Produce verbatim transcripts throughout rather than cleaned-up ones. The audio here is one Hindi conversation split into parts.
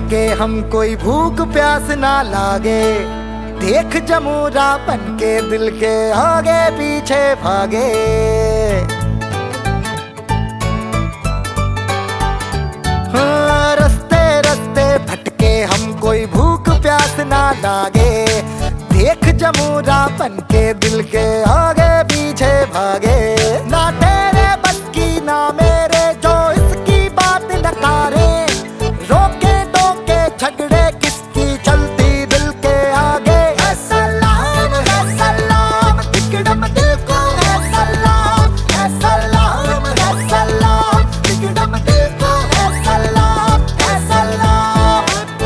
के हम कोई भूख प्यास ना लागे। देख जमूरा बन के दिल के आगे पीछे भागे। हाँ, रस्ते रस्ते भटके हम कोई भूख प्यास ना लागे। देख जमूरा बन के दिल के आगे पीछे भागे। ना तेरे बस की ना मेरे जो इसकी बात नकारे। रोके टोके झगड़े किसकी चलती दिल के आगे। है सलाम है सलाम टिकड़म दिल को है सलाम। है सलाम है सलाम टिकड़म दिल को है सलाम। है सलाम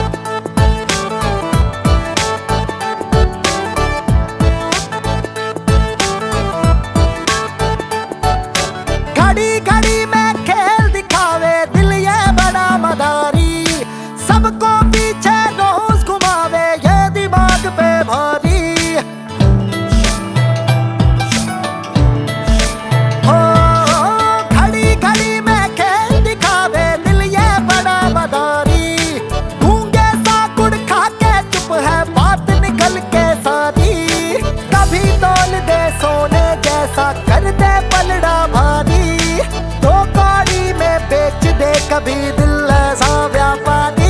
घड़ी घड़ी में खेल दिखावे दिल ये बड़ा मदारी। सबको पीछे रोज घुमावे ये दिमाग पे भारी। हो घड़ी घड़ी में खेल दिखावे दिल ये बड़ा मदारी। गूंगे सा गुड़ खा के चुप है बात निकल के सारी। कभी तोल दे सोने जैसा कर दे पलड़ा भारी। दो कौड़ी में बेच दे कभी दिल ऐसा व्यापारी।